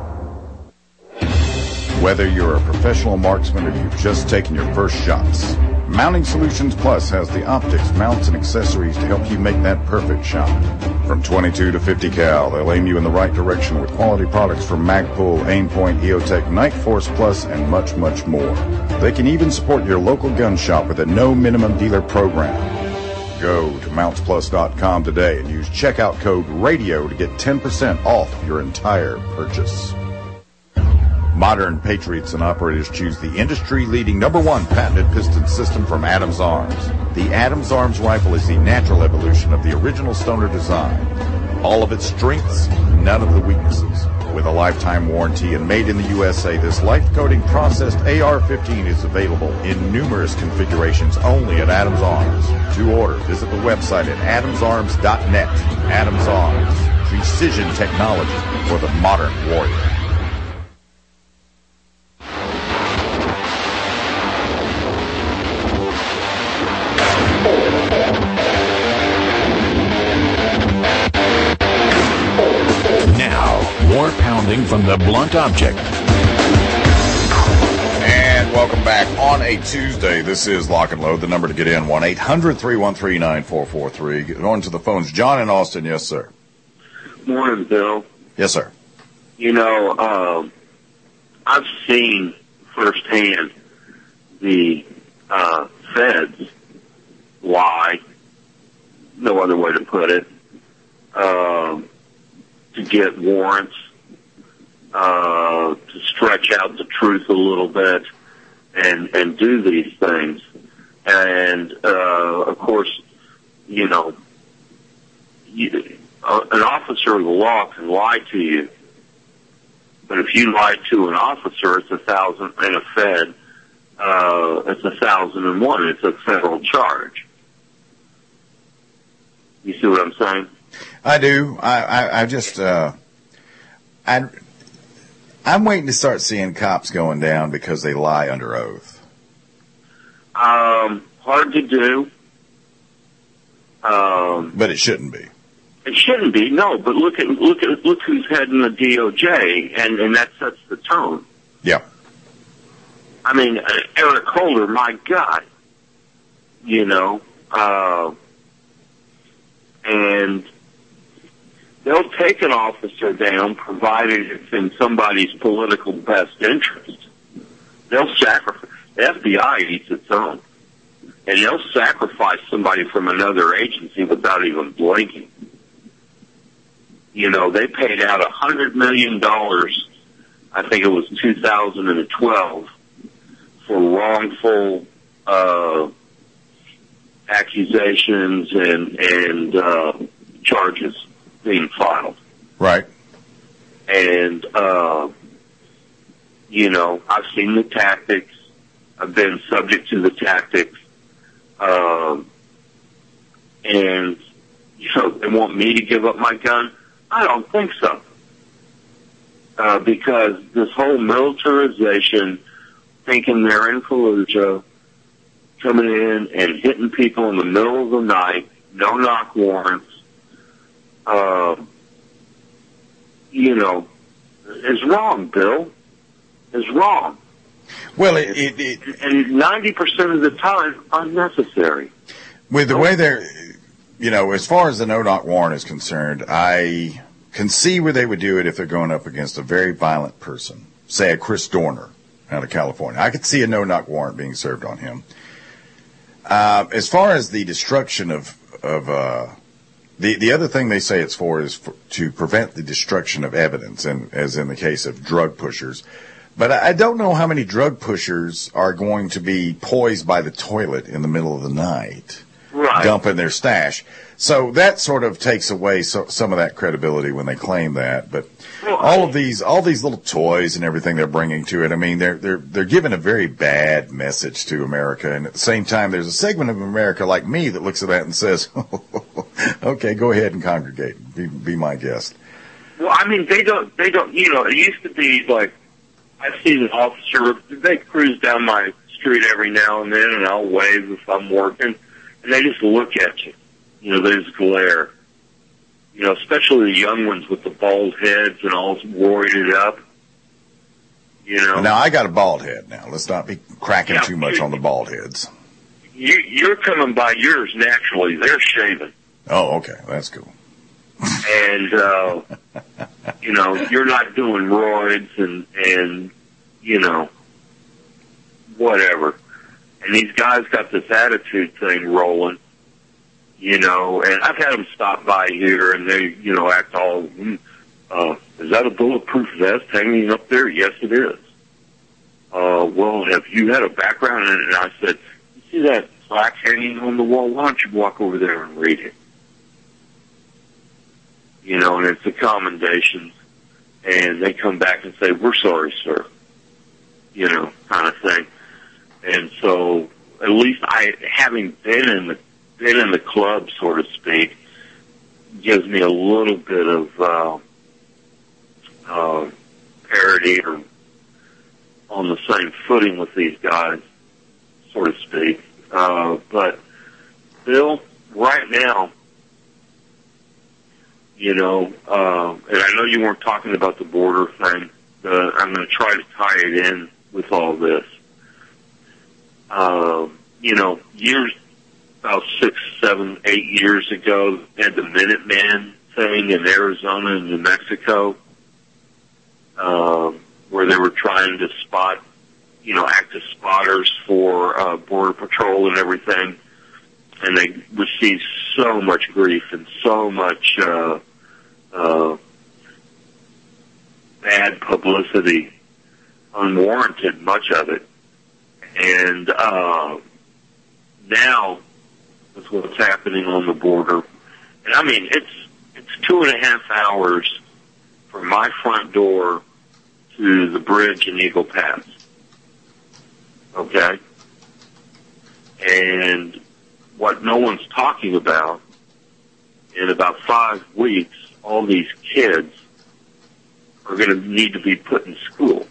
Whether you're a professional marksman or you've just taken your first shots, Mounting Solutions Plus has the optics, mounts, and accessories to help you make that perfect shot. From twenty-two to fifty cal, they'll aim you in the right direction with quality products from Magpul, Aimpoint, EOTech, Night Force Plus, and much, much more. They can even support your local gun shop with a no minimum dealer program. Go to mounts plus dot com today and use checkout code RADIO to get ten percent off your entire purchase. Modern patriots and operators choose the industry-leading number one patented piston system from Adams Arms. The Adams Arms rifle is the natural evolution of the original Stoner design. All of its strengths, none of the weaknesses. With a lifetime warranty and made in the U S A, this life-coating processed A R fifteen is available in numerous configurations only at Adams Arms. To order, visit the website at adams arms dot net. Adams Arms, precision technology for the modern warrior. More pounding from the blunt object. And welcome back on a Tuesday. This is Lock and Load. The number to get in, one eight hundred three one three nine four four three. Get on to the phones. John in Austin. Yes, sir. Morning, Bill. Yes, sir. You know, um, I've seen firsthand the uh, feds lie, no other way to put it, um, to get warrants, uh, to stretch out the truth a little bit and, and do these things. And, uh, of course, you know, you, uh, an officer of the law can lie to you, but if you lie to an officer, it's a thousand, and a fed, uh, it's a thousand and one. It's a federal charge. You see what I'm saying? I do. I, I, I just, uh, I, I'm waiting to start seeing cops going down because they lie under oath. Um, hard to do. Um, but it shouldn't be. It shouldn't be, no. But look at look at look who's heading the D O J, and and that sets the tone. Yeah. I mean, uh, Eric Holder, my God. You know, uh, and they'll take an officer down provided it's in somebody's political best interest. They'll sacrifice. The F B I eats its own. And they'll sacrifice somebody from another agency without even blinking. You know, they paid out a hundred million dollars I think it was two thousand twelve, for wrongful uh, accusations and and uh, charges being filed. Right. And, uh, you know, I've seen the tactics. I've been subject to the tactics. Um, and, you know, they want me to give up my gun? I don't think so. Uh, because this whole militarization, thinking they're in Fallujah, coming in and hitting people in the middle of the night, no knock warrants, uh, you know, is wrong, Bill. Is wrong. Well, it, it, it and ninety percent of the time, unnecessary. With the way they're, you know, as far as the no-knock warrant is concerned, I can see where they would do it if they're going up against a very violent person, say a Chris Dorner out of California. I could see a no-knock warrant being served on him. Uh, as far as the destruction of, of uh, the, the other thing they say it's for is for, to prevent the destruction of evidence, and as in the case of drug pushers. But I don't know how many drug pushers are going to be poised by the toilet in the middle of the night, right, dumping their stash. So that sort of takes away so, some of that credibility when they claim that. But well, all of these, all these little toys and everything they're bringing to it, I mean, they're they're they're giving a very bad message to America. And at the same time, there's a segment of America like me that looks at that and says, "Okay, go ahead and congregate, be be my guest." Well, I mean, they don't they don't. You know, it used to be like, I've seen an officer, they cruise down my street every now and then, and I'll wave if I'm working, and they just look at you. You know, they just glare. You know, especially the young ones with the bald heads and all roided up. You know. Now, I got a bald head now. Let's not be cracking yeah, too much on the bald heads. You, you're coming by yours naturally. They're shaving. Oh, okay. That's cool. And, uh, you know, you're not doing roids and, and, you know, whatever. And these guys got this attitude thing rolling, you know, and I've had them stop by here and they, you know, act all, mm, uh, is that a bulletproof vest hanging up there? Yes, it is. Uh, well, have you had a background in it? And I said, you see that plaque hanging on the wall? Why don't you walk over there and read it? You know, and it's the commendations, and they come back and say, we're sorry, sir, you know, kind of thing. And so, at least I, having been in the, been in the club, so to speak, gives me a little bit of, uh, uh, parity or on the same footing with these guys, so to speak. Uh, but, Bill, right now, you know, uh, and I know you weren't talking about the border thing. Uh, I'm going to try to tie it in with all this. Uh, you know, years, about six, seven, eight years ago, they had the Minuteman thing in Arizona and New Mexico, uh, where they were trying to spot, you know, active spotters for uh, Border Patrol and everything. And they received so much grief and so much uh, uh, bad publicity, unwarranted, much of it. And uh, now, with what's happening on the border, and I mean, it's it's two and a half hours from my front door to the bridge in Eagle Pass. Okay? And what no one's talking about, in about five weeks, all these kids are going to need to be put in school.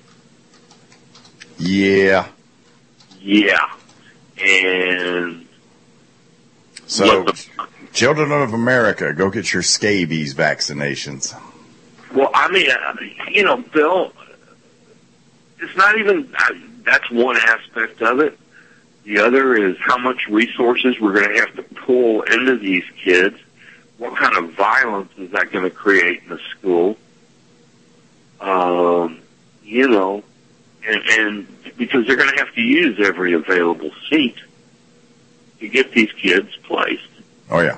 Yeah. Yeah. And so, the, children of America, go get your scabies vaccinations. Well, I mean, you know, Bill, it's not even, that's one aspect of it. The other is how much resources we're going to have to pull into these kids. What kind of violence is that going to create in the school? Um, you know, and, and because they're going to have to use every available seat to get these kids placed. Oh, yeah.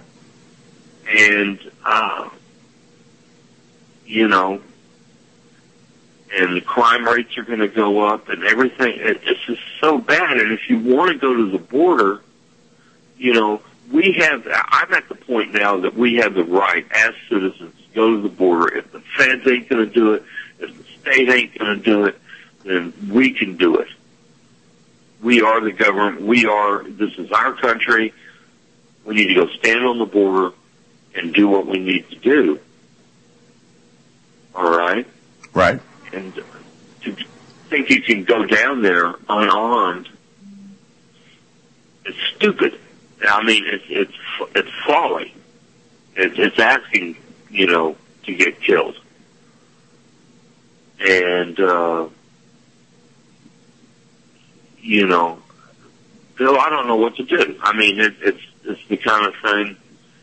And, uh, you know, and the crime rates are going to go up, and everything. It, it's just so bad. And if you want to go to the border, you know, we have. I'm at the point now that we have the right as citizens to go to the border. If the feds ain't going to do it, if the state ain't going to do it, then we can do it. We are the government. We are. This is our country. We need to go stand on the border and do what we need to do. All right? Right. And to think you can go down there unarmed, it's stupid. I mean, it's it's it's folly. It's, it's asking, you know, to get killed. And, uh, you know, Bill, I don't know what to do. I mean, it, it's it's the kind of thing,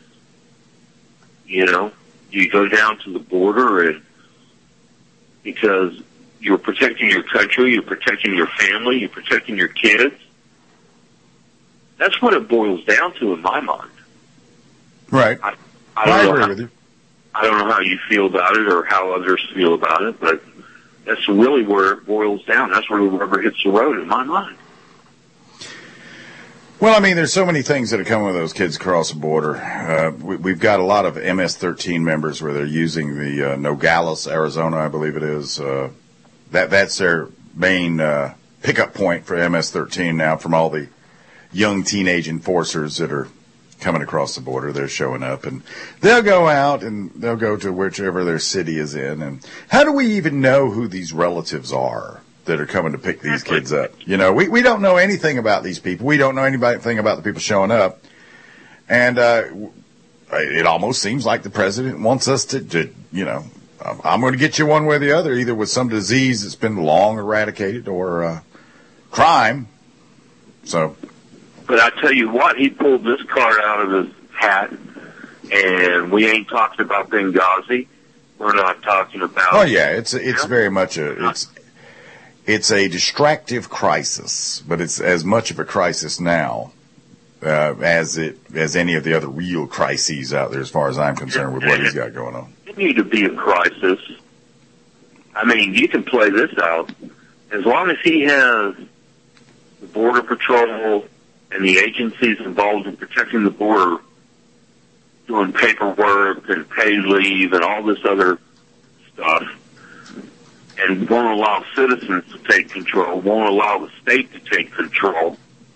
you know, you go down to the border and because you're protecting your country, you're protecting your family, you're protecting your kids. That's what it boils down to in my mind. Right. I, I, don't I know agree how, with you. I don't know how you feel about it or how others feel about it, but that's really where it boils down. That's where the rubber hits the road in my mind. Well, I mean, there's so many things that are coming with those kids across the border. Uh, we, we've got a lot of M S thirteen members where they're using the uh, Nogales, Arizona, I believe it is. Uh, that that's their main uh, pickup point for M S thirteen now from all the young teenage enforcers that are coming across the border. They're showing up, and they'll go out and they'll go to whichever their city is in. And how do we even know who these relatives are that are coming to pick these kids up? You know, we, we don't know anything about these people. We don't know anything about the people showing up. And uh, it almost seems like the president wants us to, to, you know, I'm going to get you one way or the other, either with some disease that's been long eradicated or uh, crime. So, but I tell you what, he pulled this card out of his hat, and we ain't talking about Benghazi. We're not talking about. Oh yeah, it's it's very much a it's it's a distractive crisis, but it's as much of a crisis now uh, as it as any of the other real crises out there, as far as I'm concerned, with what he's got going on. It need to be a crisis. I mean, you can play this out as long as he has the Border Patrol and the agencies involved in protecting the border doing paperwork and paid leave and all this other stuff, and won't allow citizens to take control, won't allow the state to take control.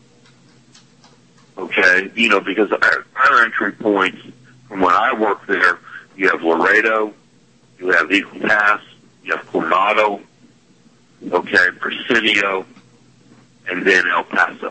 Okay, you know, because our, our entry points from when I worked there, you have Laredo, you have Eagle Pass, you have Coronado, okay, Presidio, and then El Paso.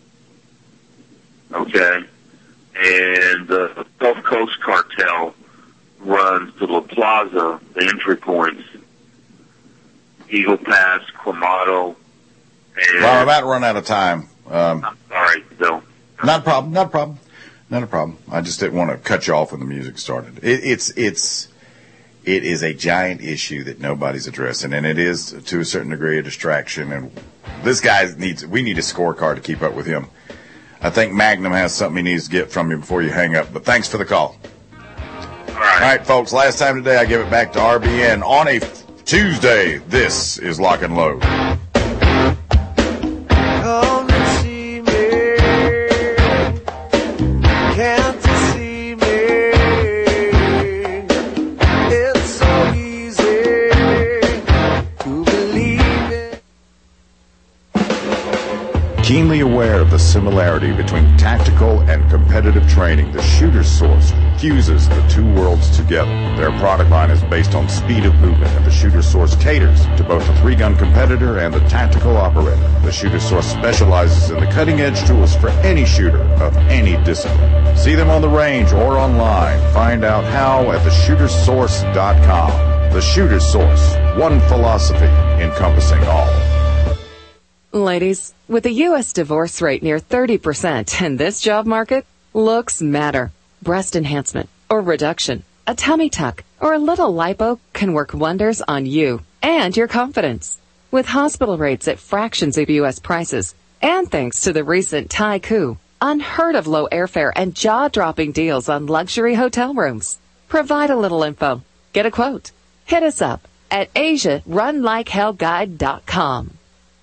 Okay, and the Gulf Coast Cartel runs to La Plaza, the entry points, Eagle Pass, Coronado, and... Well, I'm about to run out of time. Um, I'm sorry, Bill. Not a problem, not a problem, not a problem. I just didn't want to cut you off when the music started. It, it's, it's, it is a giant issue that nobody's addressing, and it is, to a certain degree, a distraction, and this guy needs, we need a scorecard to keep up with him. I think Magnum has something he needs to get from you before you hang up, but thanks for the call. All right. All right, folks, last time today I give it back to R B N on a Tuesday. This is Lock and Load. Come and see me. Can't you see me? It's so easy to believe it. Keenly aware of the similarity between tactical and competitive training, the Shooter's Source fuses the two worlds together. Their product line is based on speed of movement, and the Shooter's Source caters to both the three-gun competitor and the tactical operator. The Shooter's Source specializes in the cutting-edge tools for any shooter of any discipline. See them on the range or online. Find out how at the shooters source dot com. The Shooter's Source, one philosophy encompassing all. Ladies, with the U S divorce rate near thirty percent in this job market, looks matter. Breast enhancement or reduction, a tummy tuck, or a little lipo can work wonders on you and your confidence. With hospital rates at fractions of U S prices, and thanks to the recent Thai coup, unheard of low airfare and jaw-dropping deals on luxury hotel rooms. Provide a little info. Get a quote. Hit us up. at asia run like hell guide dot com.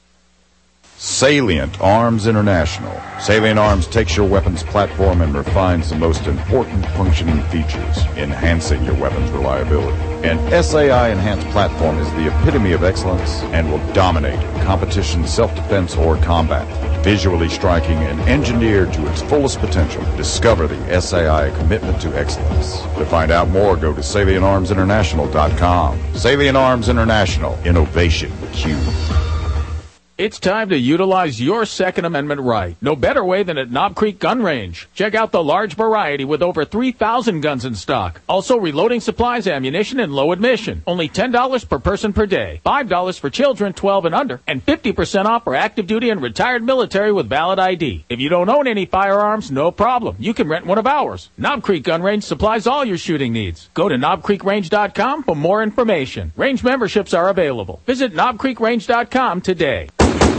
Salient Arms International. Salient Arms takes your weapons platform and refines the most important functioning features, enhancing your weapon's reliability. An S A I enhanced platform is the epitome of excellence and will dominate competition, self-defense, or combat. Visually striking and engineered to its fullest potential, discover the S A I commitment to excellence. To find out more, go to salient arms international dot com. Salient Arms International. Innovation Q. It's time to utilize your Second Amendment right. No better way than at Knob Creek Gun Range. Check out the large variety with over three thousand guns in stock. Also reloading supplies, ammunition, and low admission. Only ten dollars per person per day. five dollars for children twelve and under. And fifty percent off for active duty and retired military with valid I D. If you don't own any firearms, no problem. You can rent one of ours. Knob Creek Gun Range supplies all your shooting needs. Go to knob creek range dot com for more information. Range memberships are available. Visit knob creek range dot com today.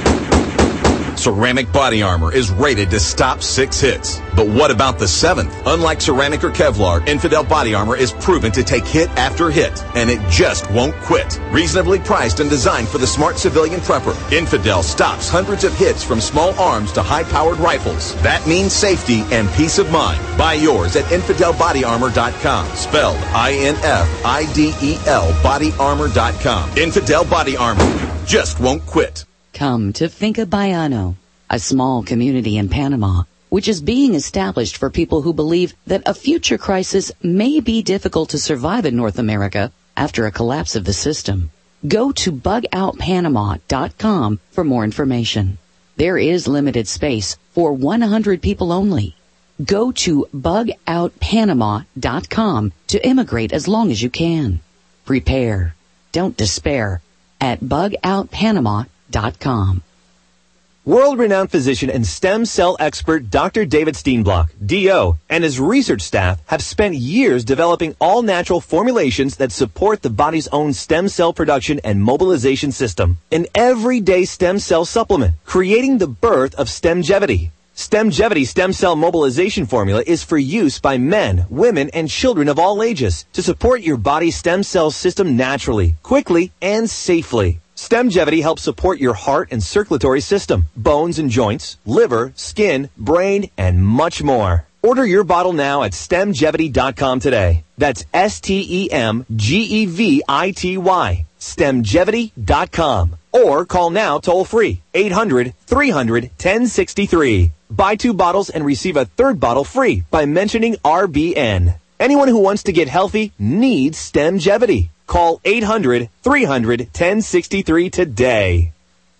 Ceramic body armor is rated to stop six hits. But what about the seventh? Unlike ceramic or Kevlar, Infidel body armor is proven to take hit after hit, and it just won't quit. Reasonably priced and designed for the smart civilian prepper, Infidel stops hundreds of hits from small arms to high-powered rifles. That means safety and peace of mind. Buy yours at infidel body armor dot com. Spelled I N F I D E L body armor dot com. Infidel body armor just won't quit. Come to Finca Baiano, a small community in Panama, which is being established for people who believe that a future crisis may be difficult to survive in North America after a collapse of the system. Go to bug out panama dot com for more information. There is limited space for one hundred people only. Go to bug out panama dot com to immigrate as long as you can. Prepare. Don't despair at bug out panama dot com. World-renowned physician and stem cell expert Doctor David Steenblock, D O, and his research staff have spent years developing all-natural formulations that support the body's own stem cell production and mobilization system. An everyday stem cell supplement, creating the birth of Stemgevity. Stemgevity stem cell mobilization formula is for use by men, women, and children of all ages to support your body's stem cell system naturally, quickly, and safely. Stemgevity helps support your heart and circulatory system, bones and joints, liver, skin, brain, and much more. Order your bottle now at stemgevity dot com today. That's S T E M G E V I T Y. stemgevity dot com. Or call now toll free, eight hundred, three hundred, ten sixty-three. Buy two bottles and receive a third bottle free by mentioning R B N. Anyone who wants to get healthy needs Stemgevity. Call eight hundred, three hundred, ten sixty-three today.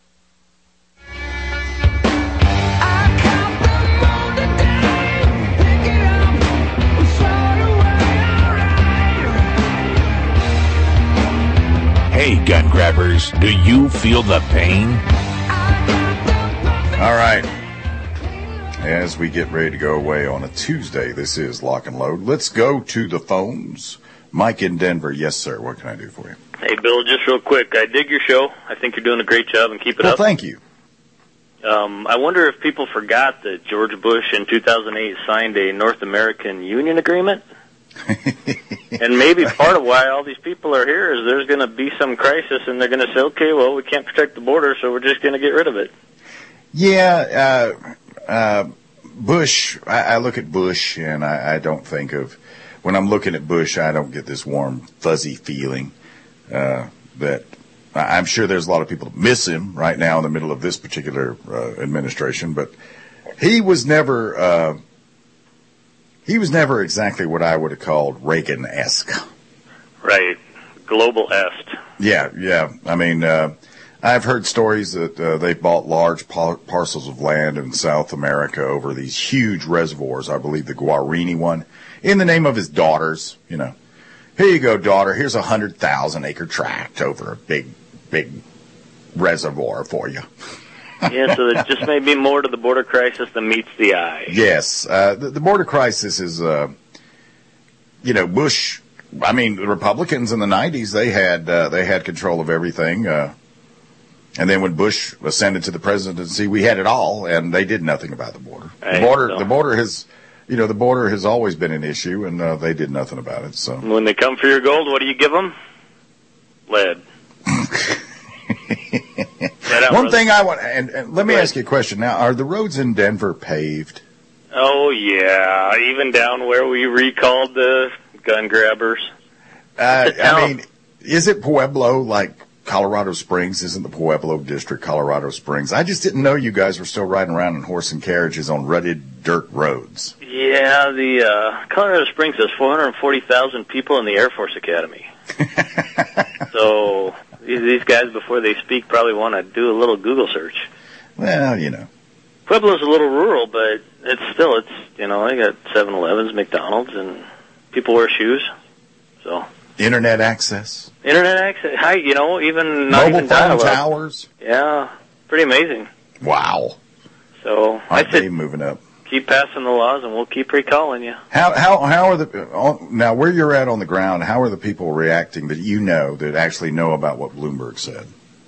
Hey, gun grabbers, do you feel the pain? All right. As we get ready to go away on a Tuesday, this is Lock and Load. Let's go to the phones. Mike in Denver. Yes, sir. What can I do for you? Hey, Bill, just real quick. I dig your show. I think you're doing a great job, and keep it well, up. Thank you. Um, I wonder if people forgot that George Bush in two thousand eight signed a North American Union agreement. And maybe part of why all these people are here is there's going to be some crisis, and they're going to say, okay, well, we can't protect the border, so we're just going to get rid of it. Yeah, uh, uh, Bush, I, I look at Bush, and I, I don't think of, when I'm looking at Bush, I don't get this warm, fuzzy feeling uh, that I'm sure there's a lot of people that miss him right now in the middle of this particular uh, administration, but he was never... Uh, He was never exactly what I would have called Reagan-esque. Right. Global-esque. Yeah, yeah. I mean, uh, I've heard stories that uh, they bought large par- parcels of land in South America over these huge reservoirs. I believe the Guarini one, in the name of his daughters. You know, here you go, daughter. Here's a hundred thousand acre tract over a big, big reservoir for you. Yeah, so there just may be more to the border crisis than meets the eye. Yes. Uh, the, the border crisis is, uh, you know, Bush, I mean, the Republicans in the nineties, they had, uh, they had control of everything. Uh, and then when Bush ascended to the presidency, we had it all, and they did nothing about the border. The border, so. the border has, you know, the border has always been an issue, and uh, they did nothing about it. So when they come for your gold, what do you give them? lead. One thing I want, and, and let me ask you a question now. Are the roads in Denver paved? Oh, yeah. Even down where we recalled the gun grabbers. Uh, I mean, is it Pueblo like Colorado Springs? Isn't the Pueblo district Colorado Springs? I just didn't know you guys were still riding around in horse and carriages on rutted dirt roads. Yeah, the uh, Colorado Springs has four hundred forty thousand people in the Air Force Academy. So these guys, before they speak, probably want to do a little Google search. Well, you know. Pueblo's a little rural, but it's still, it's, you know, they got seven elevens, McDonald's, and people wear shoes. So Internet access. Internet access. Hi, you know, even not Mobile even phone dial-up. towers. Yeah, pretty amazing. Wow. So Aren't I said, they moving up? Keep passing the laws, and we'll keep recalling you. How how how are the now where you're at on the ground? How are the people reacting that you know that actually know about what Bloomberg said?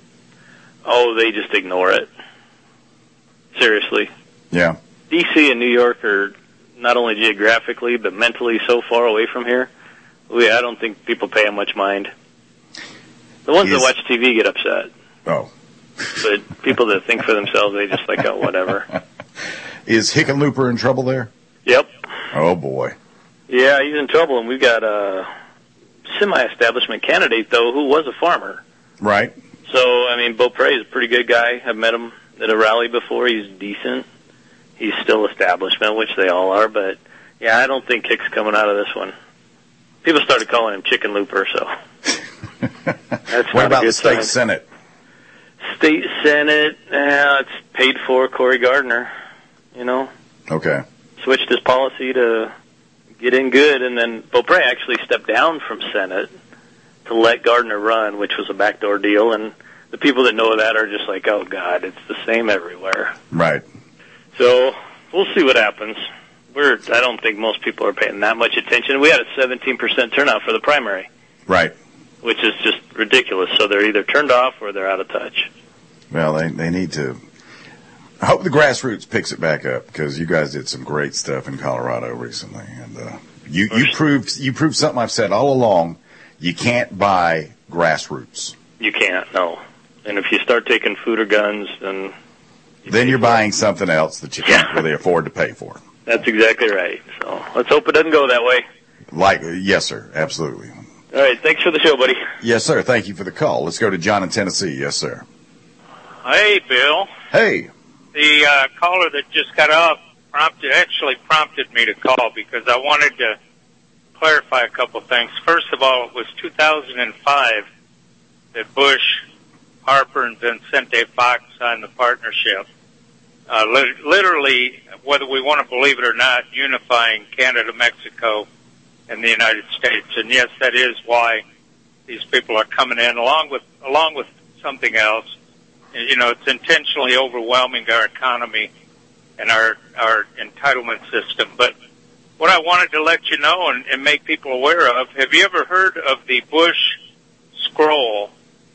Oh, they just ignore it. Seriously. Yeah. D C and New York are not only geographically but mentally so far away from here. We, I don't think people pay them much mind. The ones Is, that watch T V get upset. Oh. But people that think for themselves, they just like, oh, whatever. Is Hickenlooper in trouble there? Yep. Oh, boy. Yeah, he's in trouble, and we've got a semi-establishment candidate, though, who was a farmer. Right. So, I mean, Beaupre is a pretty good guy. I've met him at a rally before. He's decent. He's still establishment, which they all are, but, yeah, I don't think Hick's coming out of this one. People started calling him Chicken Looper, so that's what not about a good the state sign. Senate? State Senate, uh, it's paid for Cory Gardner, you know. Okay. Switched his policy to get in good, and then Beaupre actually stepped down from Senate to let Gardner run, which was a backdoor deal, and the people that know that are just like, oh, God, it's the same everywhere. Right. So we'll see what happens. We're, I don't think most people are paying that much attention. We had a seventeen percent turnout for the primary. Right. Which is just ridiculous. So they're either turned off or they're out of touch. Well, they they need to. I hope the grassroots picks it back up because you guys did some great stuff in Colorado recently, and uh, you you proved you proved something I've said all along. You can't buy grassroots. You can't, no. And if you start taking food or guns, then you then you're buying something else that you can't really afford to pay for. That's exactly right. So let's hope it doesn't go that way. Like, yes, sir, absolutely. All right, thanks for the show, buddy. Yes, sir. Thank you for the call. Let's go to John in Tennessee. Yes, sir. Hey, Bill. Hey. The uh, caller that just got off prompted, actually prompted me to call because I wanted to clarify a couple things. First of all, it was two thousand five that Bush, Harper, and Vicente Fox signed the partnership. Uh, li- literally, whether we want to believe it or not, unifying Canada, Mexico, and the United States. And yes, that is why these people are coming in, along with along with something else. You know, it's intentionally overwhelming our economy and our our entitlement system. But what I wanted to let you know and, and make people aware of, have you ever heard of the Bush Scroll?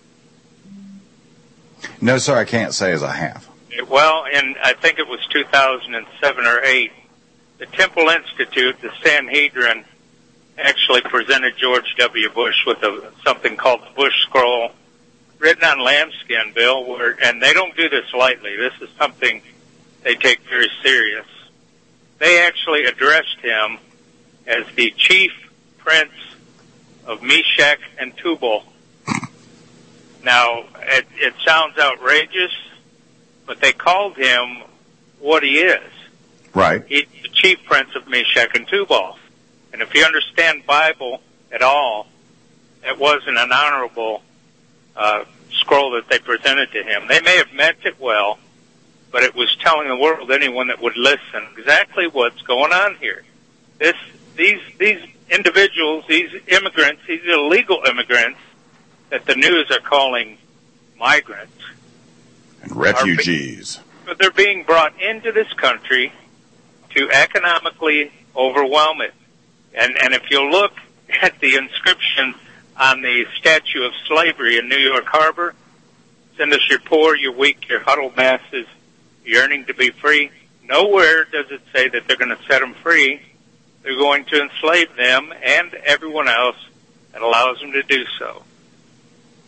No, sir, I can't say as I have. Well, in I think it was two thousand seven or eight, the Temple Institute, the Sanhedrin, actually presented George W. Bush with a, something called the Bush Scroll, written on lambskin, Bill, where, and they don't do this lightly. This is something they take very serious. They actually addressed him as the chief prince of Meshach and Tubal. Now, it, it sounds outrageous, but they called him what he is. Right. He's the chief prince of Meshach and Tubal. And if you understand Bible at all, it wasn't an honorable uh, scroll that they presented to him. They may have meant it well, but it was telling the world, anyone that would listen, exactly what's going on here. This, these, these individuals, these immigrants, these illegal immigrants that the news are calling migrants, and refugees. But they're being brought into this country to economically overwhelm it. And, and if you look at the inscription on the statue of slavery in New York Harbor, send us your poor, your weak, your huddled masses, yearning to be free. Nowhere does it say that they're going to set them free. They're going to enslave them and everyone else that allows them to do so.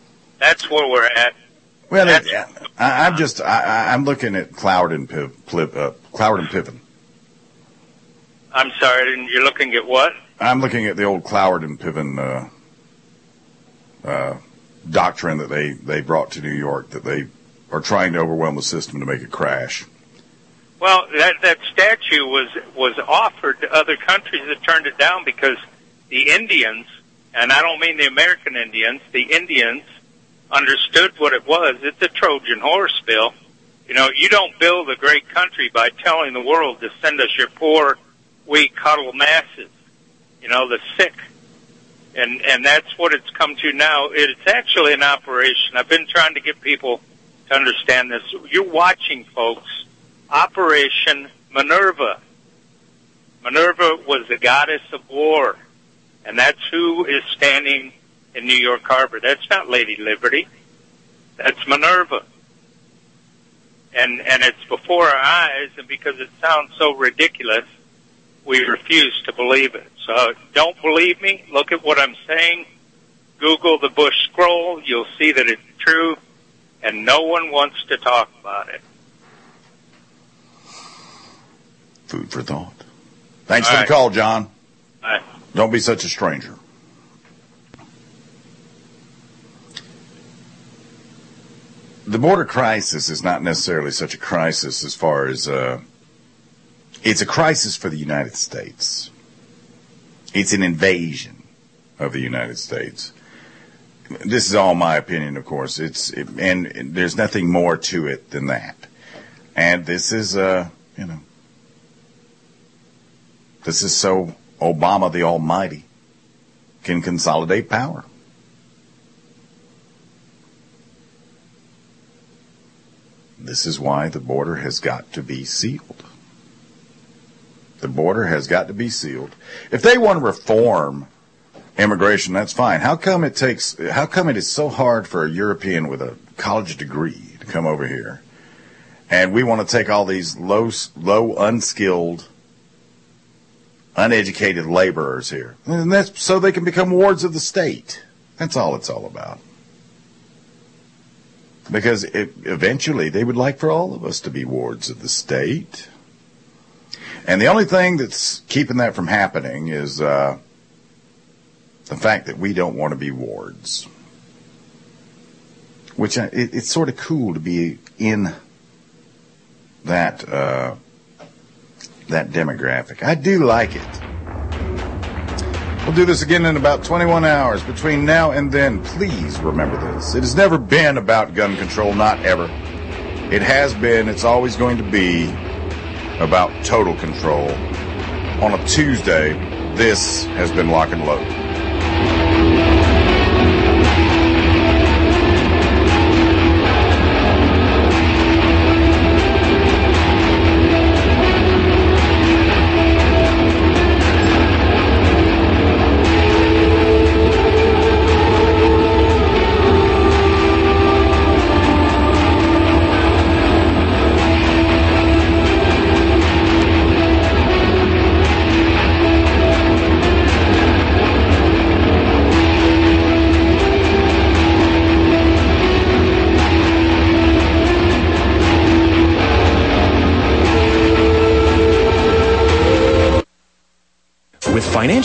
that's where we're at. Well, it, I, I'm just I, I'm looking at Cloward and Piv, Pliv, uh, Cloward and Piven. I'm sorry, you're looking at what? I'm looking at the old Cloward and Piven uh, uh, doctrine that they, they brought to New York, that they are trying to overwhelm the system to make it crash. Well, that that statue was was offered to other countries that turned it down because the Indians, and I don't mean the American Indians, the Indians understood what it was. It's a Trojan horse, Bill. You know, you don't build a great country by telling the world to send us your poor, weak, huddled masses. You know, the sick. And and that's what it's come to now. It's actually an operation. I've been trying to get people to understand this. You're watching, folks, Operation Minerva. Minerva was the goddess of war, and that's who is standing in New York Harbor. That's not Lady Liberty. That's Minerva. And and it's before our eyes, and because it sounds so ridiculous, we refuse to believe it. So don't believe me. Look at what I'm saying. Google the Bush Scroll. You'll see that it's true, and no one wants to talk about it. Food for thought. Thanks All for right. the call, John. All right. Don't be such a stranger. The border crisis is not necessarily such a crisis as far as uh, it's a crisis for the United States. It's an invasion of the United States. This is all my opinion, of course. It's it, and, and there's nothing more to it than that. And this is, uh, you know, this is so Obama the Almighty can consolidate power. This is why the border has got to be sealed. The border has got to be sealed. If they want to reform immigration, that's fine. How come it takes, how come it is so hard for a European with a college degree to come over here? And we want to take all these low, low, unskilled, uneducated laborers here. And that's so they can become wards of the state. That's all it's all about. Because it, eventually they would like for all of us to be wards of the state. And the only thing that's keeping that from happening is uh, the fact that we don't want to be wards. Which I, it, it's sort of cool to be in that uh, that demographic. I do like it. We'll do this again in about twenty-one hours. Between now and then, please remember this. It has never been about gun control, not ever. It has been, it's always going to be about total control. On a Tuesday, this has been Lock and Load. With financial